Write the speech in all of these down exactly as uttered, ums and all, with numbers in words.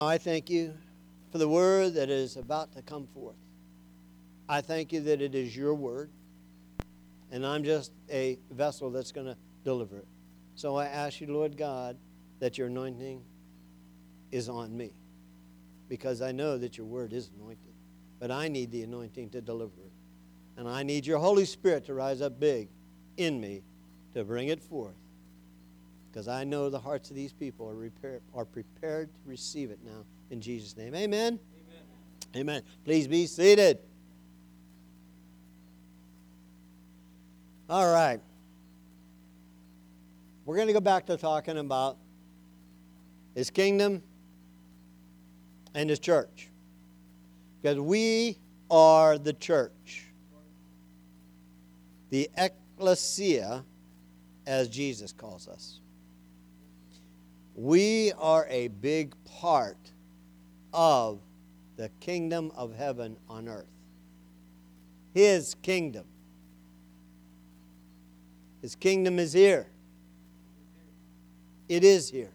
I thank you for the word that is about to come forth. I thank you that it is your word, and I'm just a vessel that's going to deliver it. So I ask you, Lord God, that your anointing is on me, because I know that your word is anointed, but I need the anointing to deliver it. And I need your Holy Spirit to rise up big in me to bring it forth, because I know the hearts of these people are, repair, are prepared to receive it now in Jesus' name. Amen? Amen. Amen. Please be seated. All right. We're going to go back to talking about His kingdom and His church, because we are the church, the ecclesia, as Jesus calls us. We are a big part of the kingdom of heaven on earth. His kingdom. His kingdom is here. It is here.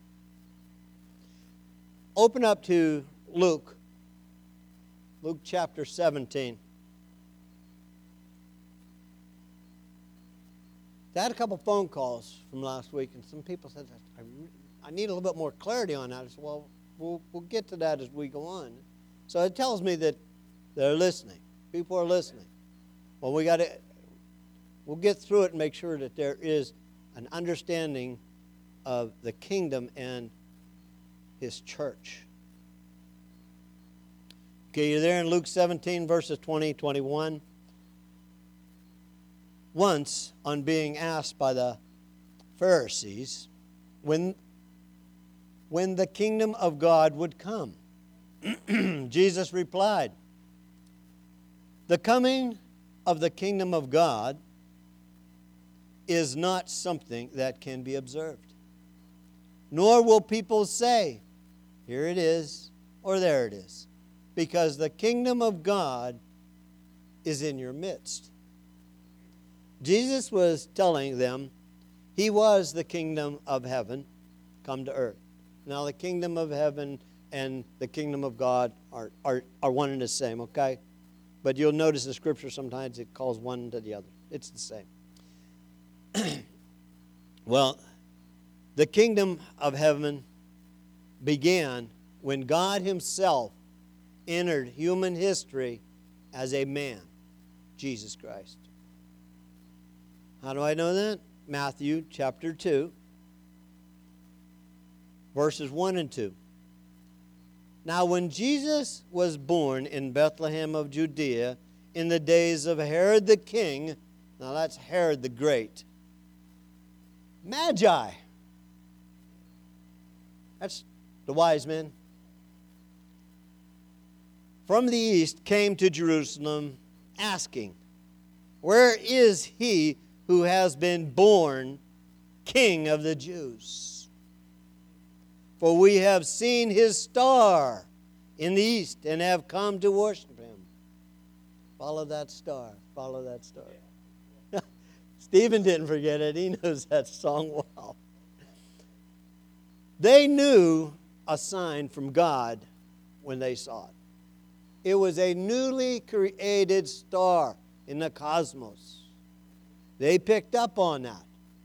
Open up to Luke. Luke chapter seventeen. I had a couple phone calls from last week, and some people said, I, I need a little bit more clarity on that. I said, well, well, we'll get to that as we go on. So it tells me that they're listening. People are listening. Well, we got to, we'll get through it and make sure that there is an understanding of the kingdom and His church. Okay, you're there in Luke seventeen, verses twenty, twenty-one. Once, on being asked by the Pharisees when, when the kingdom of God would come, Jesus replied, "The coming of the kingdom of God is not something that can be observed. Nor will people say, 'Here it is,' or 'There it is,' because the kingdom of God is in your midst." Jesus was telling them He was the kingdom of heaven come to earth. Now, the kingdom of heaven and the kingdom of God are, are, are one and the same, okay? But you'll notice in Scripture sometimes it calls one to the other. It's the same. Well, the kingdom of heaven began when God Himself entered human history as a man, Jesus Christ. How do I know that? Matthew chapter two, verses one and two. Now, when Jesus was born in Bethlehem of Judea in the days of Herod the king, now that's Herod the Great, Magi, that's the wise men, from the east came to Jerusalem asking, "Where is He who has been born King of the Jews? For we have seen His star in the east and have come to worship Him." Follow that star. Follow that star. Yeah. Stephen didn't forget it. He knows that song well. They knew a sign from God when they saw it. It was a newly created star in the cosmos. They picked up on that.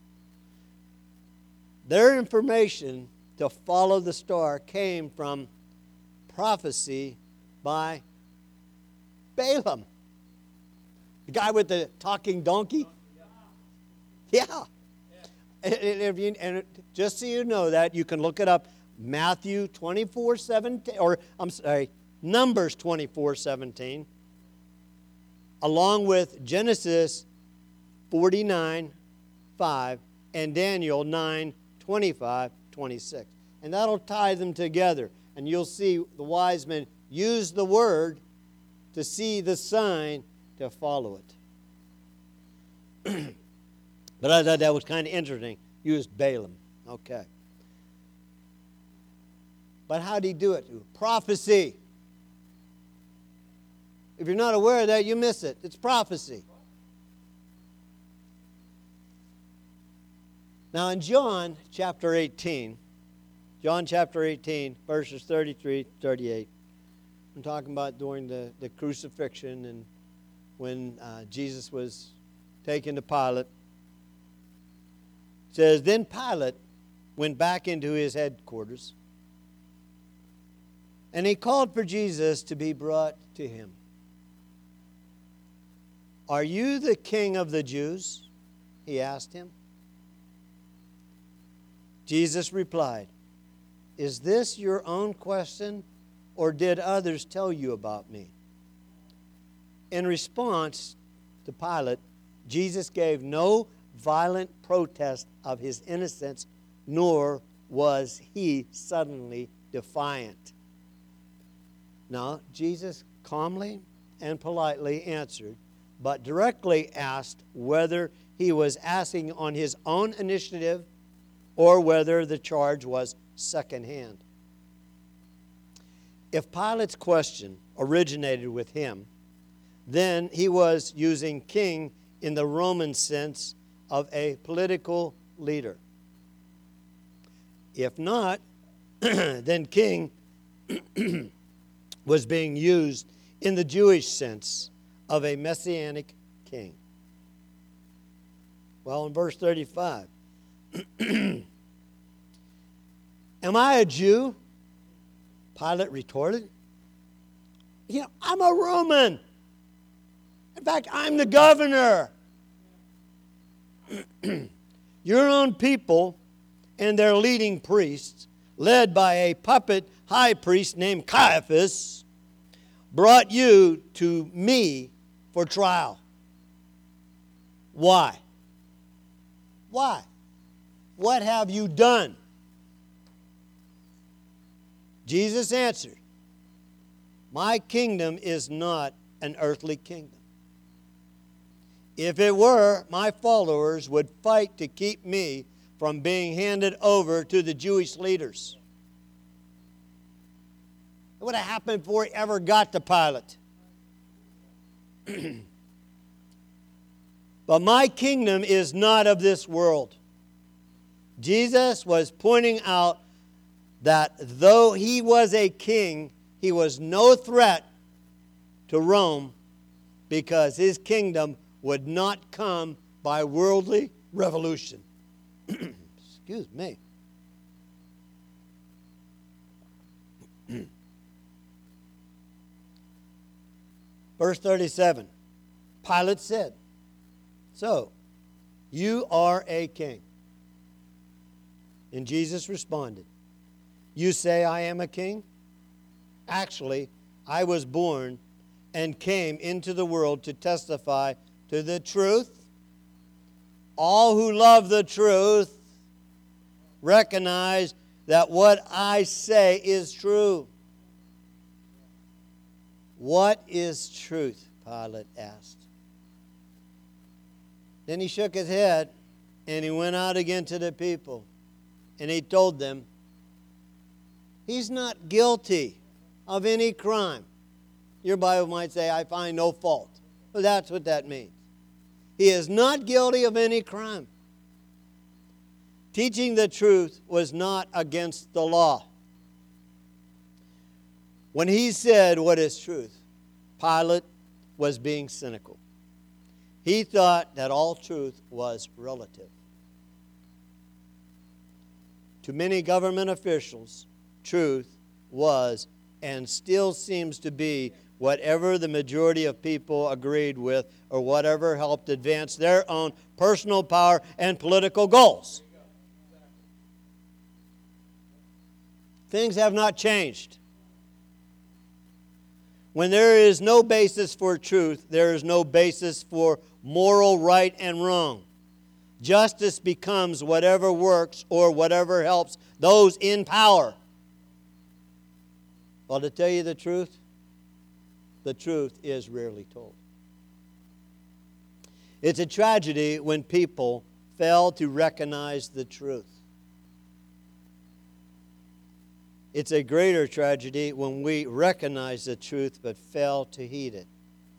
Their information to follow the star came from prophecy by Balaam. The guy with the talking donkey? Yeah. And, if you, and just so you know that, you can look it up. Matthew twenty-four seventeen, or I'm sorry, Numbers twenty-four seventeen, along with Genesis forty-nine five and Daniel nine twenty-five twenty-six. And that'll tie them together. And you'll see the wise men use the word to see the sign to follow it. But I thought that was kind of interesting. Used Balaam. Okay. But how did he do it? Prophecy. If you're not aware of that, you miss it. It's prophecy. Now in John chapter eighteen, John chapter eighteen, verses thirty-three to thirty-eight. I'm talking about during the, the crucifixion and when uh, Jesus was taken to Pilate. It says, then Pilate went back into his headquarters, and he called for Jesus to be brought to him. Are you the king of the Jews? He asked him. Jesus replied, is this your own question, or did others tell you about me? In response to Pilate, Jesus gave no violent protest of his innocence, nor was he suddenly defiant. No, Jesus calmly and politely answered, but directly asked whether he was asking on his own initiative or whether the charge was secondhand. If Pilate's question originated with him, then he was using king in the Roman sense of a political leader. If not, then king was being used in the Jewish sense of a messianic king. Well, in verse thirty-five, am I a Jew? Pilate retorted. You know, I'm a Roman. In fact, I'm the governor. Your own people and their leading priests, led by a puppet high priest named Caiaphas, brought you to me for trial. Why? Why? What have you done? Jesus answered, my kingdom is not an earthly kingdom. If it were, my followers would fight to keep me from being handed over to the Jewish leaders. It would have happened before he ever got to Pilate. But my kingdom is not of this world. Jesus was pointing out that though he was a king, he was no threat to Rome because his kingdom would not come by worldly revolution. Excuse me. Verse thirty-seven, Pilate said, so, you are a king. And Jesus responded, you say I am a king? Actually, I was born and came into the world to testify to the truth. All who love the truth recognize that what I say is true. What is truth? Pilate asked. Then he shook his head and he went out again to the people and he told them, he's not guilty of any crime. Your Bible might say, I find no fault. Well, that's what that means. He is not guilty of any crime. Teaching the truth was not against the law. When he said what is truth, Pilate was being cynical. He thought that all truth was relative. To many government officials, truth was and still seems to be whatever the majority of people agreed with or whatever helped advance their own personal power and political goals. Things have not changed. When there is no basis for truth, there is no basis for moral right and wrong. Justice becomes whatever works or whatever helps those in power. Well, to tell you the truth, the truth is rarely told. It's a tragedy when people fail to recognize the truth. It's a greater tragedy when we recognize the truth but fail to heed it.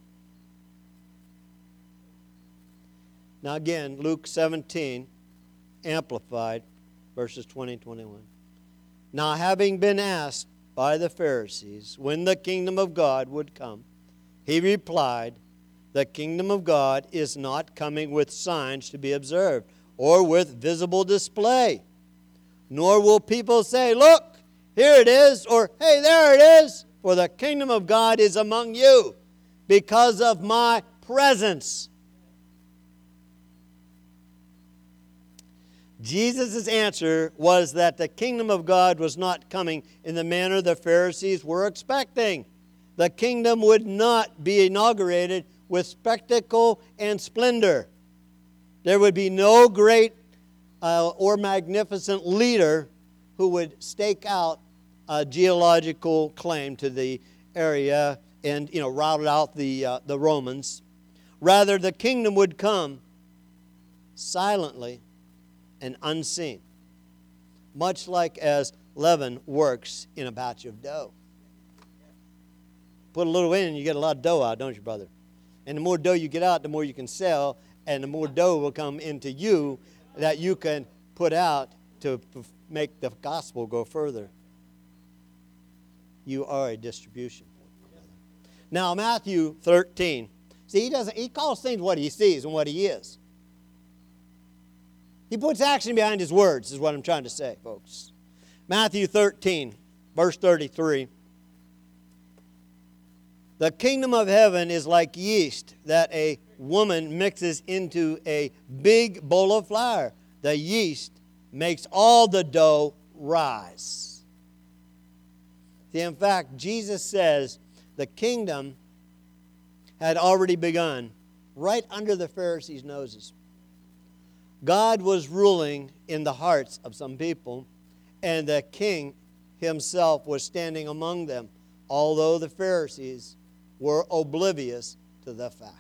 Now again, Luke seventeen, Amplified, verses twenty and twenty-one. Now, having been asked by the Pharisees when the kingdom of God would come, he replied, the kingdom of God is not coming with signs to be observed or with visible display. Nor will people say, look, here it is, or hey, there it is, for the kingdom of God is among you because of my presence. Jesus' answer was that the kingdom of God was not coming in the manner the Pharisees were expecting. The kingdom would not be inaugurated with spectacle and splendor. There would be no great uh, or magnificent leader who would stake out a geological claim to the area and, you know, rout out the, uh, the Romans. Rather, the kingdom would come silently and unseen, much like as leaven works in a batch of dough. Put a little in and you get a lot of dough out, don't you, brother? And the more dough you get out, the more you can sell, and the more dough will come into you that you can put out to make the gospel go further. You are a distribution. Now, Matthew thirteen. See, he doesn't. He calls things what he sees and what he is. He puts action behind his words, is what I'm trying to say, folks. Matthew thirteen, verse thirty-three. The kingdom of heaven is like yeast that a woman mixes into a big bowl of flour. The yeast makes all the dough rise. See, in fact, Jesus says the kingdom had already begun right under the Pharisees' noses. God was ruling in the hearts of some people, and the king himself was standing among them, although the Pharisees were oblivious to the fact.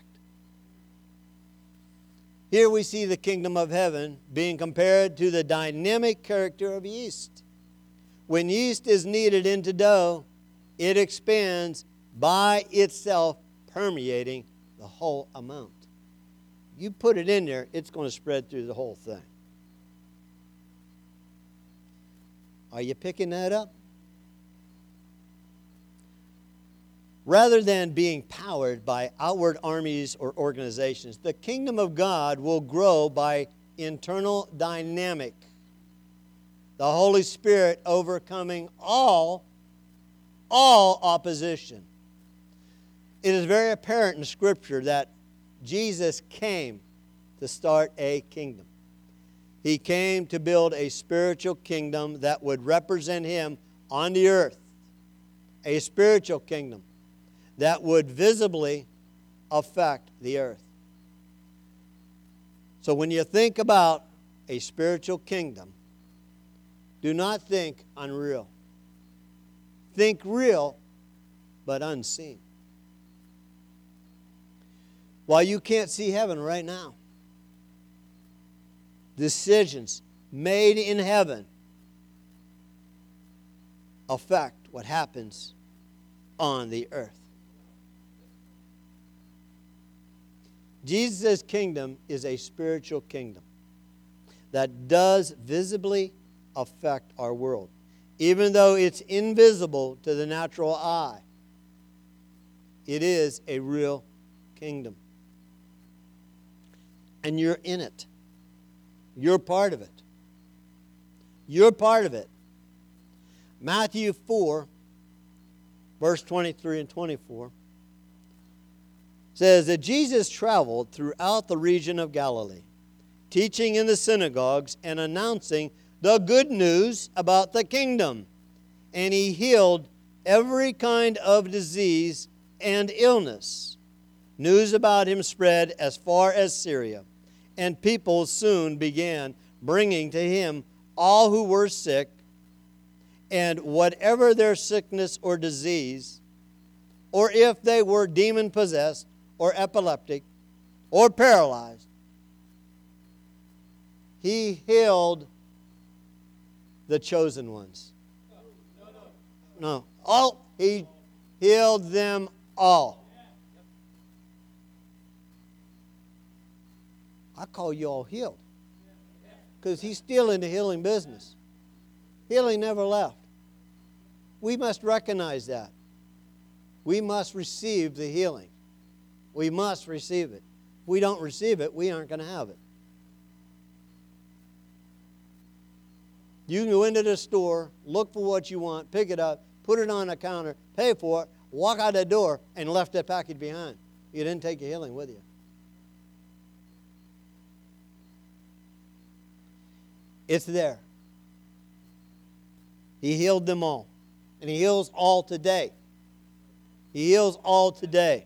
Here we see the kingdom of heaven being compared to the dynamic character of yeast. When yeast is kneaded into dough, it expands by itself, permeating the whole amount. You put it in there, it's going to spread through the whole thing. Are you picking that up? Rather than being powered by outward armies or organizations, the kingdom of God will grow by internal dynamic. The Holy Spirit overcoming all, all opposition. It is very apparent in Scripture that Jesus came to start a kingdom. He came to build a spiritual kingdom that would represent Him on the earth. A spiritual kingdom that would visibly affect the earth. So when you think about a spiritual kingdom, do not think unreal. Think real, but unseen. While you can't see heaven right now, decisions made in heaven affect what happens on the earth. Jesus' kingdom is a spiritual kingdom that does visibly affect our world. Even though it's invisible to the natural eye, it is a real kingdom. And you're in it. You're part of it. You're part of it. Matthew four, verse twenty-three and twenty-four, says that Jesus traveled throughout the region of Galilee, teaching in the synagogues and announcing the good news about the kingdom. And He healed every kind of disease and illness. News about Him spread as far as Syria, and people soon began bringing to Him all who were sick, and whatever their sickness or disease, or if they were demon-possessed, or epileptic, or paralyzed, He healed the chosen ones. No. All. He healed them all. I call you all healed. Because He's still in the healing business. Healing never left. we must recognize that. We must receive the healing. We must receive it. If we don't receive it, we aren't going to have it. You can go into the store, look for what you want, pick it up, put it on a counter, pay for it, walk out the door, and left that package behind. You didn't take your healing with you. It's there. He healed them all. And He heals all today. He heals all today.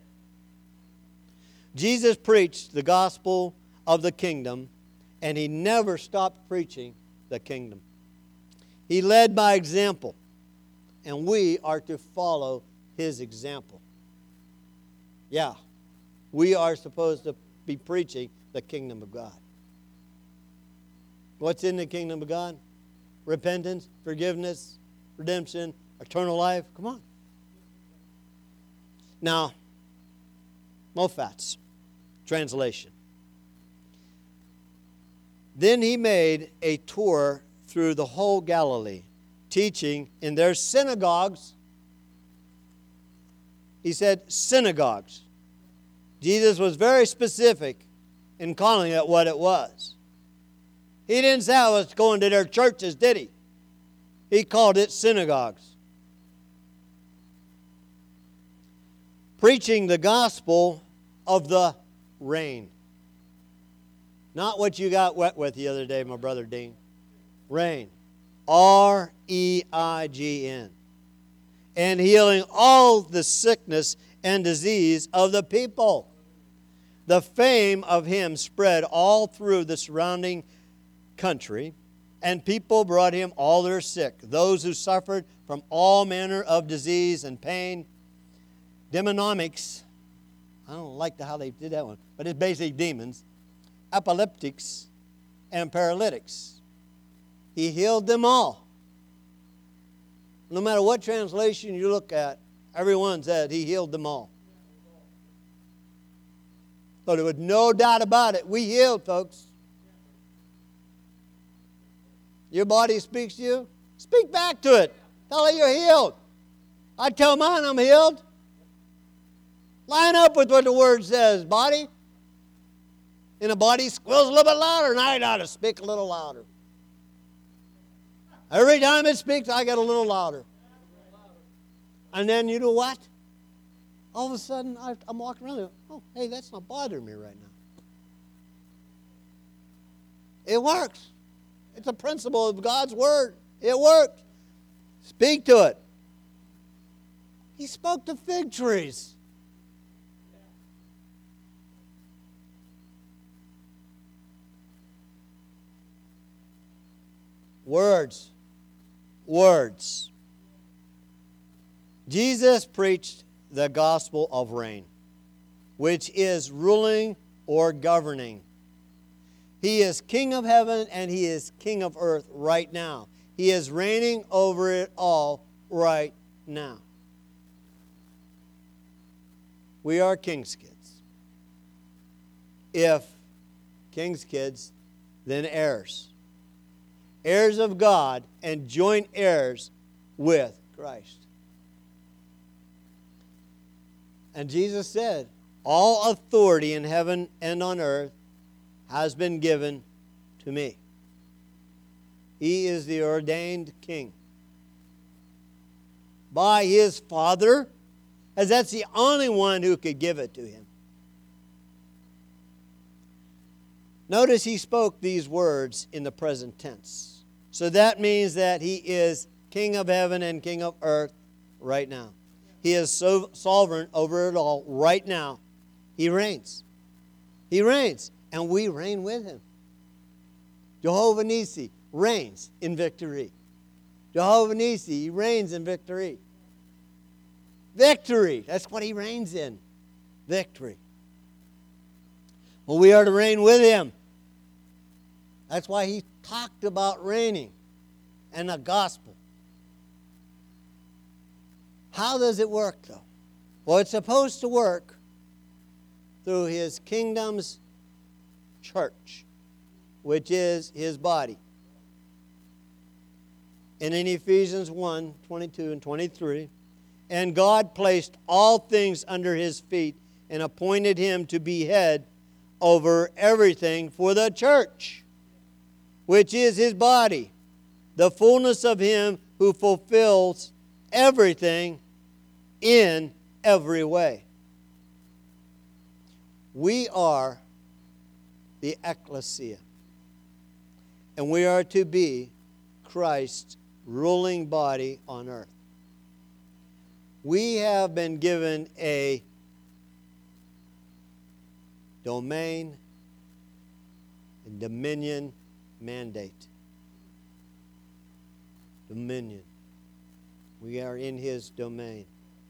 Jesus preached the gospel of the kingdom, and He never stopped preaching the kingdom. He led by example, and we are to follow His example. Yeah, we are supposed to be preaching the kingdom of God. What's in the kingdom of God? Repentance, forgiveness, redemption, eternal life. Come on. Now, Moffat's translation. Then He made a tour through the whole Galilee, teaching in their synagogues. He said synagogues. Jesus was very specific in calling it what it was. He didn't say I was going to their churches, did He? He called it synagogues. Preaching the gospel of the rain. Not what you got wet with the other day, my brother Dean. Rain. R E I G N. And healing all the sickness and disease of the people. The fame of Him spread all through the surrounding country, and people brought Him all their sick, those who suffered from all manner of disease and pain. Demonomics, I don't like the, how they did that one, but it's basically demons. Epileptics and paralytics. He healed them all. No matter what translation you look at, everyone said He healed them all. So there was no doubt about it. We healed, folks. Your body speaks to you, speak back to it. Tell it you're healed. I tell mine I'm healed. Line up with what the Word says, body. And the body squeals a little bit louder, and I ought to speak a little louder. Every time it speaks, I get a little louder. And then you know what? All of a sudden, I, I'm walking around and oh, hey, that's not bothering me right now. It works. It's a principle of God's Word. It works. Speak to it. He spoke to fig trees. Words. Words. Jesus preached the gospel of reign, which is ruling or governing. He is King of heaven and He is King of earth right now. He is reigning over it all right now. We are King's kids. If King's kids, then heirs. Heirs of God and joint heirs with Christ. And Jesus said, all authority in heaven and on earth has been given to me. He is the ordained king. By His Father, as that's the only one who could give it to Him. Notice He spoke these words in the present tense. So that means that He is King of heaven and King of earth right now. He is so sovereign over it all right now. He reigns. He reigns. And we reign with Him. Jehovah Nissi reigns in victory. Jehovah Nissi, He reigns in victory. Victory. That's what He reigns in. Victory. Well, we are to reign with Him. That's why He talked about reigning and the gospel. How does it work, though? Well, it's supposed to work through His kingdom's church, which is His body. And in Ephesians one, twenty-two and twenty-three, and God placed all things under his feet and appointed him to be head over everything for the church, which is his body, the fullness of him who fulfills everything in every way. We are the ecclesia, and we are to be Christ's ruling body on earth. We have been given a domain and dominion mandate. Dominion. We are in his domain.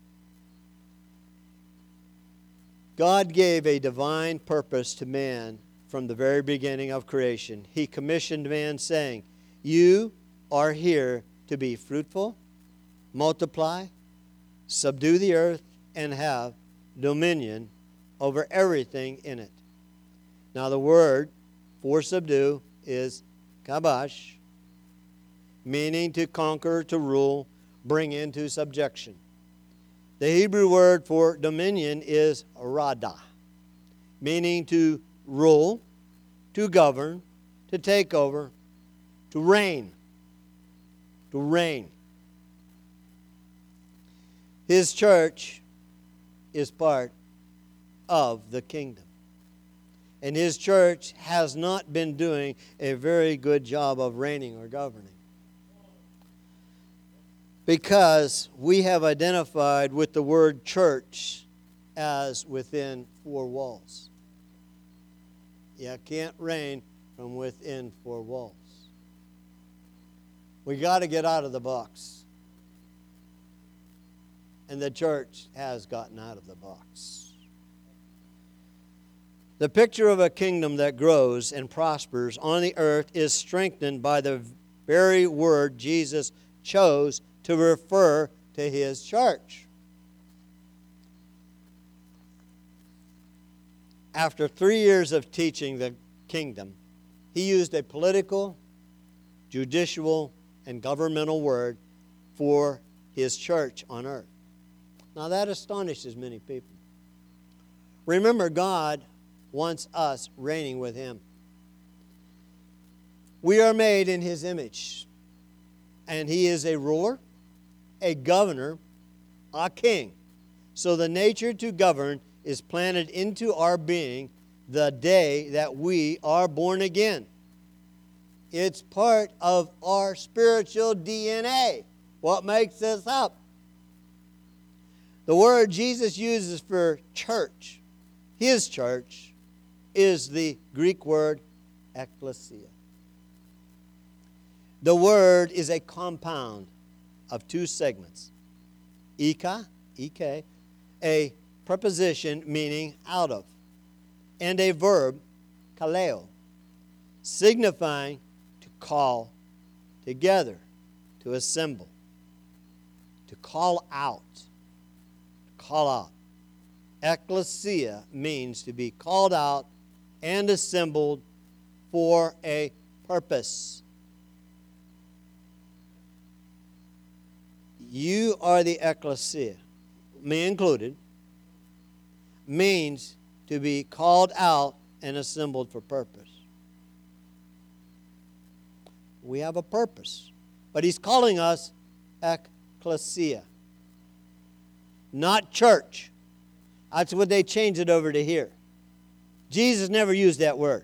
God gave a divine purpose to man from the very beginning of creation. He commissioned man saying, "You are here to be fruitful, multiply, subdue the earth, and have dominion over everything in it." Now the word for subdue is kabash, meaning to conquer, to rule, bring into subjection. The Hebrew word for dominion is rada, meaning to rule, to govern, to take over, to reign. To reign. His church is part of the kingdom. And his church has not been doing a very good job of reigning or governing, because we have identified with the word church as within four walls. You can't reign from within four walls. We got to get out of the box. And the church has gotten out of the box. The picture of a kingdom that grows and prospers on the earth is strengthened by the very word Jesus chose to refer to his church. After three years of teaching the kingdom, he used a political, judicial, and governmental word for his church on earth. Now that astonishes many people. Remember, God wants us reigning with him. We are made in his image, and he is a ruler, a governor, a king. So the nature to govern is planted into our being the day that we are born again. It's part of our spiritual D N A, what makes us up. The word Jesus uses for church, his church, is the Greek word ekklesia. The word is a compound of two segments. Ika, ek, a preposition meaning out of, and a verb, kaleo, signifying to call together, to assemble, to call out, to call out. Ekklesia means to be called out and assembled for a purpose. You are the ecclesia, me included, means to be called out and assembled for purpose. We have a purpose, but he's calling us ecclesia, not church. That's what they changed it over to here. Jesus never used that word.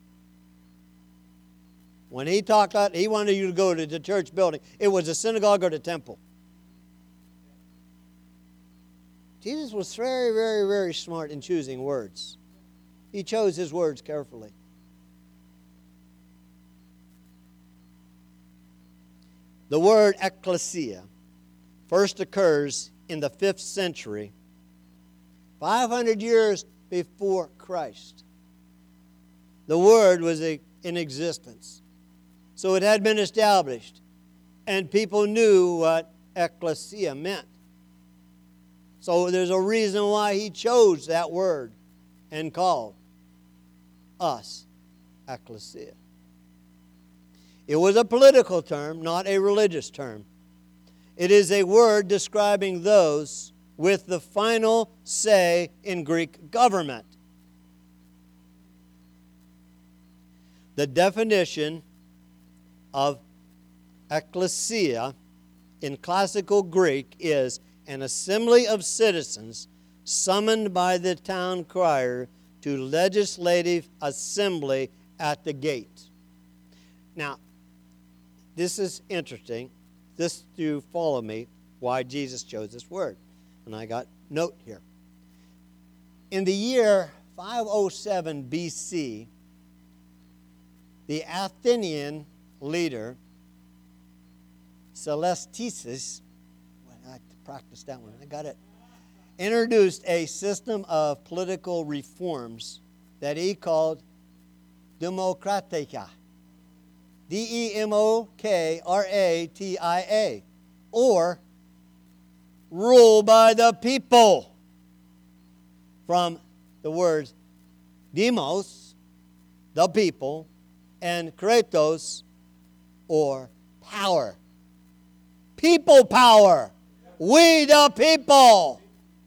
When he talked about, he wanted you to go to the church building. It was a synagogue or the temple. Jesus was very, very, very smart in choosing words. He chose his words carefully. The word ecclesia first occurs in the fifth century, five hundred years before Christ. The word was in existence. So it had been established, and people knew what ecclesia meant. So there's a reason why he chose that word and called us ecclesia. It was a political term, not a religious term. It is a word describing those with the final say in Greek government. The definition of ecclesia in classical Greek is an assembly of citizens summoned by the town crier to legislative assembly at the gate. Now, this is interesting. This to follow me, why Jesus chose this word. And I got note here. In the year five oh seven B C, the Athenian leader, Celestius, well, I have to practice that one, I got it, introduced a system of political reforms that he called Demokratia. D E M O K R A T I A, or rule by the people, from the words demos, the people, and kratos, or power. People power. We the people.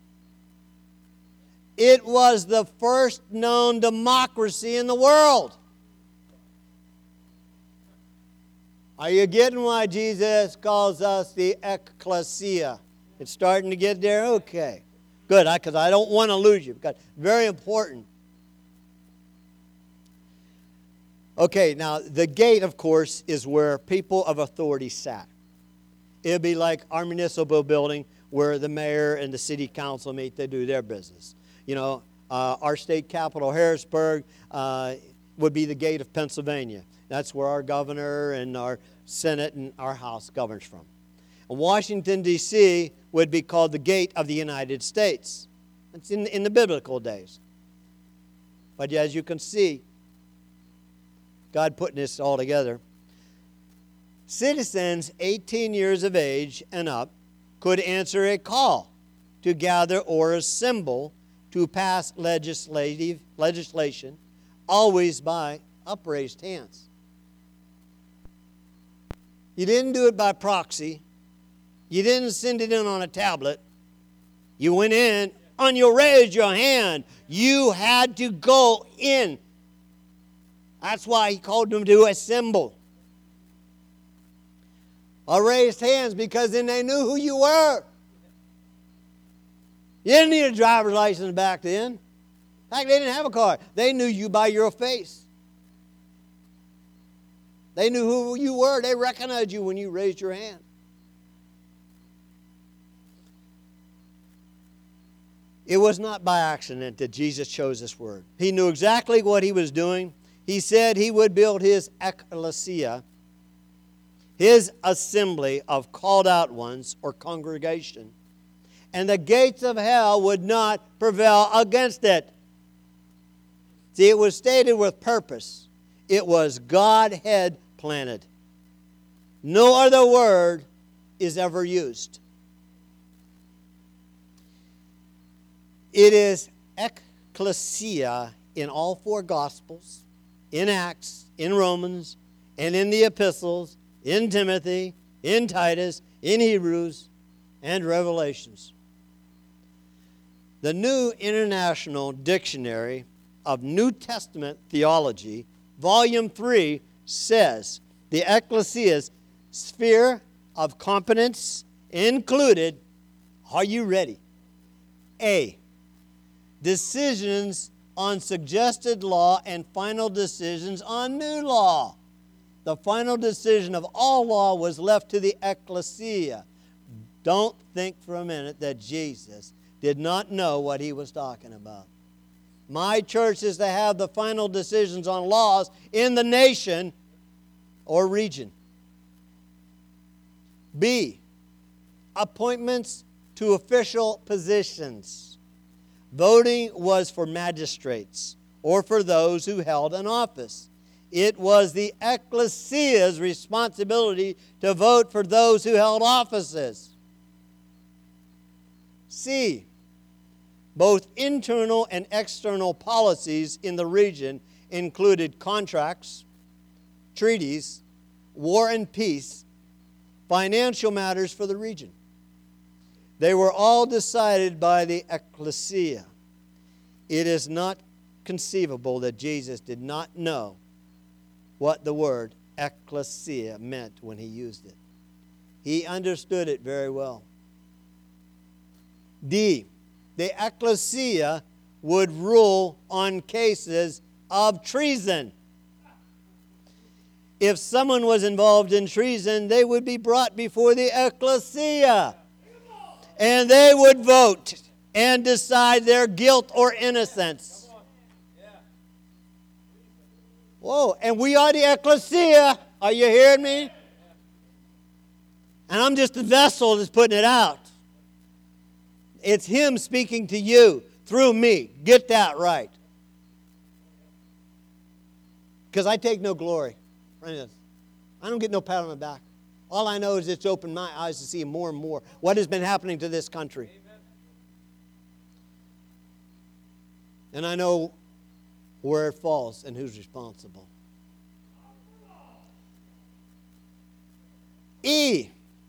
It was the first known democracy in the world. Are you getting why Jesus calls us the ecclesia? It's starting to get there? Okay. Good, because I, I don't want to lose you. Because very important. Okay, now the gate, of course, is where people of authority sat. It would be like our municipal building where the mayor and the city council meet to do their business. You know, uh, our state capital, Harrisburg, uh, would be the gate of Pennsylvania. That's where our governor and our Senate and our House governs from. And Washington, D C would be called the gate of the United States. It's in, in the biblical days. But as you can see, God putting this all together. Citizens eighteen years of age and up could answer a call to gather or assemble to pass legislative legislation, always by upraised hands. You didn't do it by proxy. You didn't send it in on a tablet. You went in and you raised your hand. You had to go in. That's why he called them to assemble. I raised hands because then they knew who you were. You didn't need a driver's license back then. In fact, they didn't have a car. They knew you by your face. They knew who you were. They recognized you when you raised your hand. It was not by accident that Jesus chose this word. He knew exactly what he was doing. He said he would build his ecclesia, his assembly of called out ones or congregation, and the gates of hell would not prevail against it. See, it was stated with purpose. It was Godhead planted. No other word is ever used. It is ecclesia in all four Gospels, in Acts, in Romans, and in the epistles, in Timothy, in Titus, in Hebrews, and Revelations. The New International Dictionary of New Testament Theology, Volume three, says the ecclesia's sphere of competence included, are you ready? A, decisions on suggested law and final decisions on new law. The final decision of all law was left to the ecclesia. Don't think for a minute that Jesus did not know what he was talking about. My church is to have the final decisions on laws in the nation or region. B, appointments to official positions. Voting was for magistrates or for those who held an office. It was the ecclesia's responsibility to vote for those who held offices. C, both internal and external policies in the region included contracts, treaties, war and peace, financial matters for the region. They were all decided by the ecclesia. It is not conceivable that Jesus did not know what the word ecclesia meant when he used it. He understood it very well. D, the ecclesia would rule on cases of treason. If someone was involved in treason, they would be brought before the ecclesia. And they would vote and decide their guilt or innocence. Whoa, and we are the ecclesia. Are you hearing me? And I'm just the vessel that's putting it out. It's him speaking to you through me. Get that right. Because I take no glory. I don't get no pat on the back. All I know is it's opened my eyes to see more and more what has been happening to this country. Amen. And I know where it falls and who's responsible. E,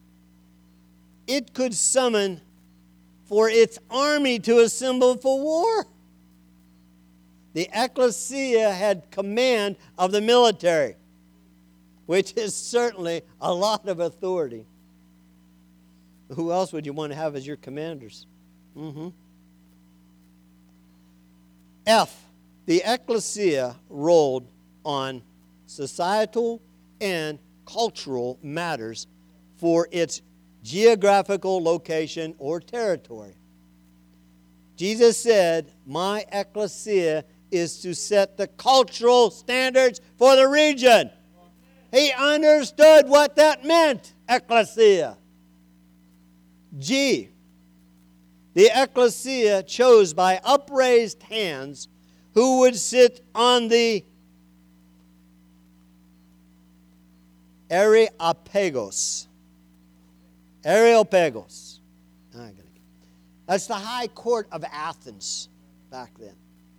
it could summon for its army to assemble for war. The ecclesia had command of the military, which is certainly a lot of authority. Who else would you want to have as your commanders? Mm-hmm. F, the ecclesia rolled on societal and cultural matters for its geographical location or territory. Jesus said, my ecclesia is to set the cultural standards for the region. He understood what that meant, ecclesia. G, the ecclesia chose by upraised hands who would sit on the Areopagos. Areopagos. That's the high court of Athens back then.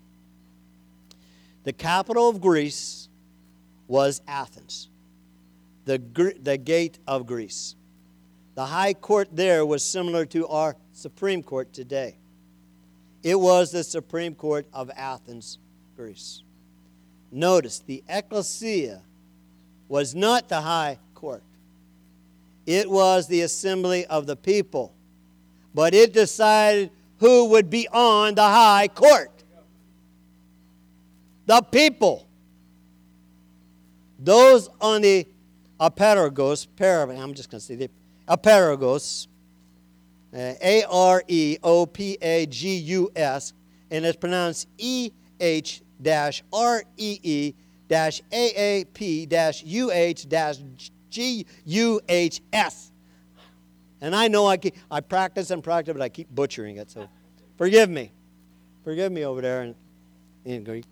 The capital of Greece was Athens, the, the gate of Greece. The high court there was similar to our Supreme Court today. It was the Supreme Court of Athens, Greece. Notice, the ecclesia was not the high court. It was the assembly of the people. But it decided who would be on the high court. The people. Those on the Areopagos, I'm just going to say the Areopagos, uh, A R E O P A G U S, and it's pronounced E H R E E A A P U H G U H S. And I know I keep, I practice and practice, but I keep butchering it. So forgive me. Forgive me over there in, in Greek.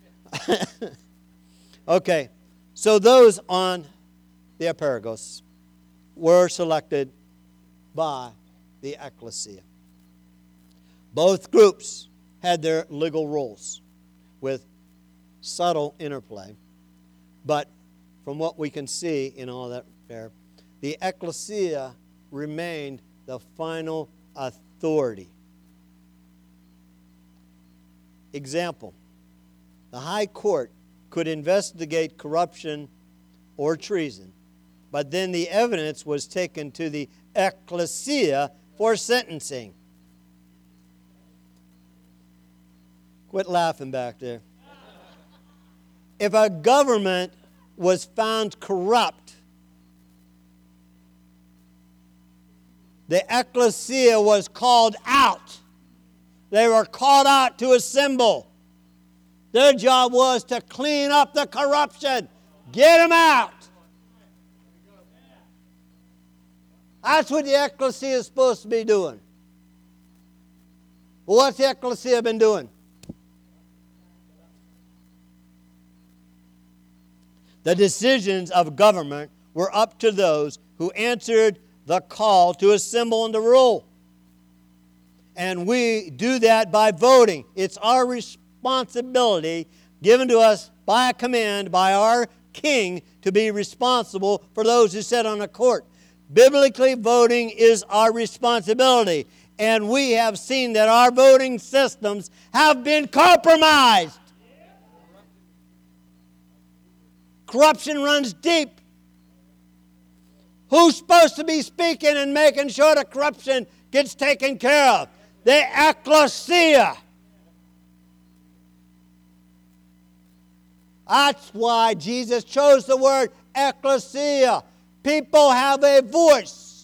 Okay. So those on the Areopagos were selected by the ecclesia. Both groups had their legal roles with subtle interplay. But from what we can see in all that there, the ecclesia remained the final authority. Example, the high court could investigate corruption or treason, but then the evidence was taken to the ecclesia for sentencing. Quit laughing back there. If a government was found corrupt, the ecclesia was called out. They were called out to assemble. Their job was to clean up the corruption. Get them out. That's what the ecclesia is supposed to be doing. Well, what's the ecclesia been doing? The decisions of government were up to those who answered the call to assemble and to rule. And we do that by voting. It's our responsibility given to us by a command by our king to be responsible for those who sit on a court. Biblically, voting is our responsibility. And we have seen that our voting systems have been compromised. Corruption runs deep. Who's supposed to be speaking and making sure the corruption gets taken care of? The ecclesia. That's why Jesus chose the word ecclesia. People have a voice.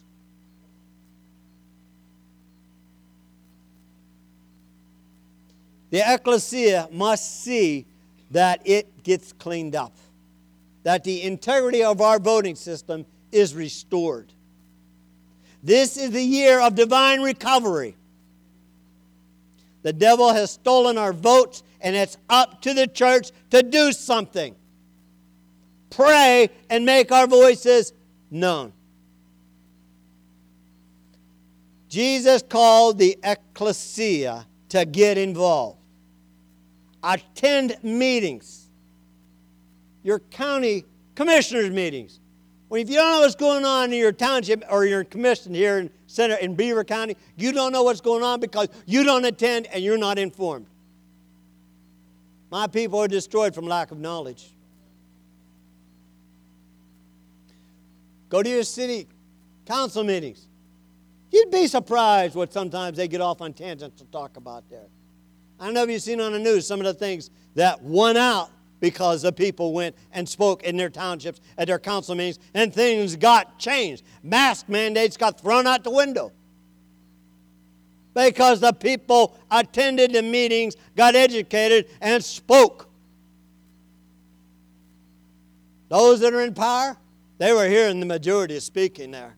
The ecclesia must see that it gets cleaned up, that the integrity of our voting system is restored. This is the year of divine recovery. The devil has stolen our votes, and it's up to the church to do something. Pray and make our voices known. Jesus called the ecclesia to get involved. Attend meetings. Your county commissioners' meetings. Well, if you don't know what's going on in your township or your commission here in Center in Beaver County, you don't know what's going on because you don't attend and you're not informed. My people are destroyed from lack of knowledge. Go to your city council meetings. You'd be surprised what sometimes they get off on tangents to talk about there. I don't know if you've seen on the news some of the things that won out because the people went and spoke in their townships at their council meetings, and things got changed. Mask mandates got thrown out the window because the people attended the meetings, got educated, and spoke. Those that are in power, they were hearing the majority speaking there.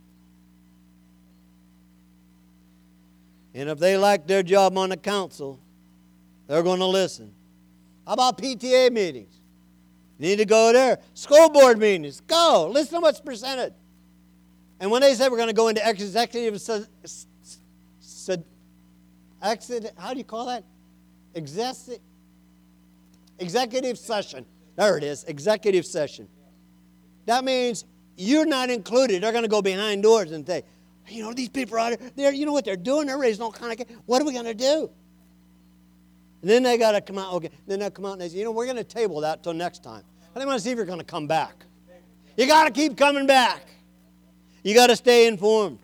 And if they like their job on the council, they're going to listen. How about P T A meetings? You need to go there. School board meetings. Go. Listen to what's presented. And when they say we're going to go into executive, se- se- exit, how do you call that? Exec- executive session. There it is. Executive session. That means you're not included. They're going to go behind doors and say, you know, these people are out there, you know what they're doing? They're raising all kind of, what are we going to do? And then they got to come out, okay, then they'll come out and they say, you know, we're going to table that till next time. I want to see if you're going to come back. You got to keep coming back. You got to stay informed.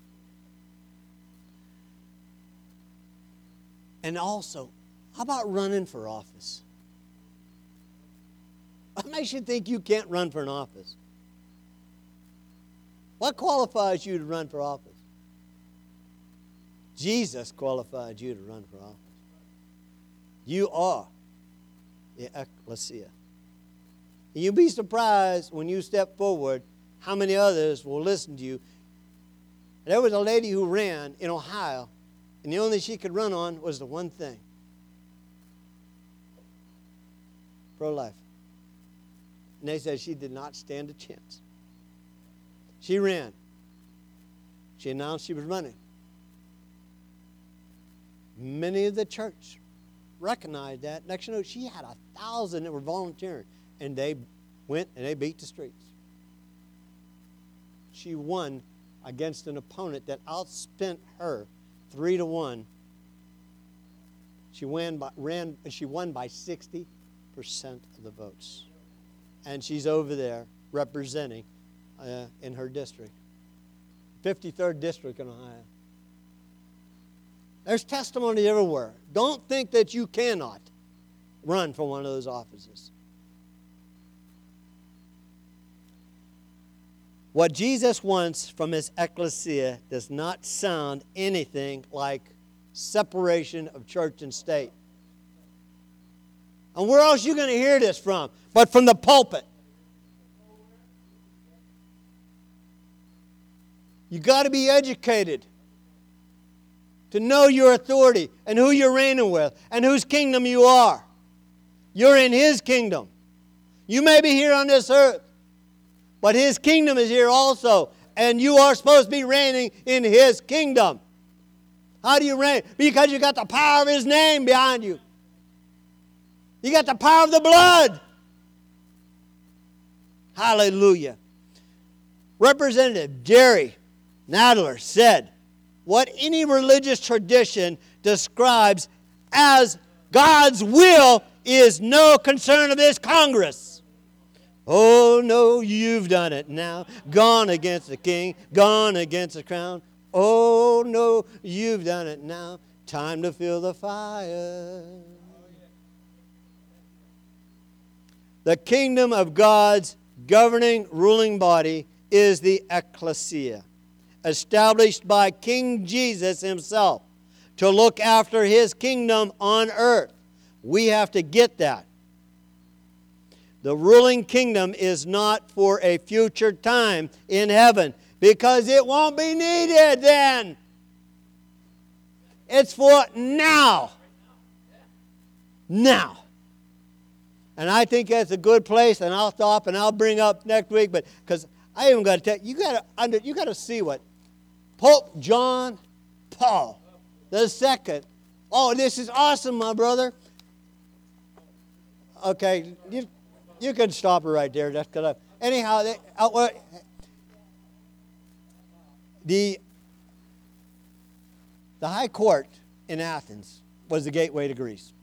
And also, how about running for office? What makes you think you can't run for an office? What qualifies you to run for office? Jesus qualified you to run for office. You are the ecclesia. And you'll be surprised when you step forward how many others will listen to you. There was a lady who ran in Ohio, and the only thing she could run on was the one thing. Pro-life. And they said she did not stand a chance. She ran. She announced she was running. Many of the church recognized that. Next you know, she had a thousand that were volunteering. And they went and they beat the streets. She won against an opponent that outspent her three to one. She won by, ran, she won by sixty percent of the votes. And she's over there representing uh, in her district. fifty-third district in Ohio. There's testimony everywhere. Don't think that you cannot run for one of those offices. What Jesus wants from his ecclesia does not sound anything like separation of church and state. And where else are you going to hear this from? But from the pulpit. You got to be educated to know your authority and who you're reigning with and whose kingdom you are. You're in his kingdom. You may be here on this earth, but his kingdom is here also, and you are supposed to be reigning in his kingdom. How do you reign? Because you got the power of his name behind you. You got the power of the blood. Hallelujah. Representative Jerry Nadler said, what any religious tradition describes as God's will is no concern of this Congress. Oh, no, you've done it now. Gone against the king, gone against the crown. Oh, no, you've done it now. Time to feel the fire. The kingdom of God's governing, ruling body is the ecclesia, established by King Jesus himself to look after his kingdom on earth. We have to get that. The ruling kingdom is not for a future time in heaven because it won't be needed then. It's for now. Now. And I think that's a good place, and I'll stop and I'll bring up next week, but because I even got to tell you, you got to under, you got to see what Pope John Paul the Second. Oh, this is awesome, my brother. Okay, you you can stop it right there. That's gonna anyhow. They, uh, well, the the High Court in Athens was the gateway to Greece.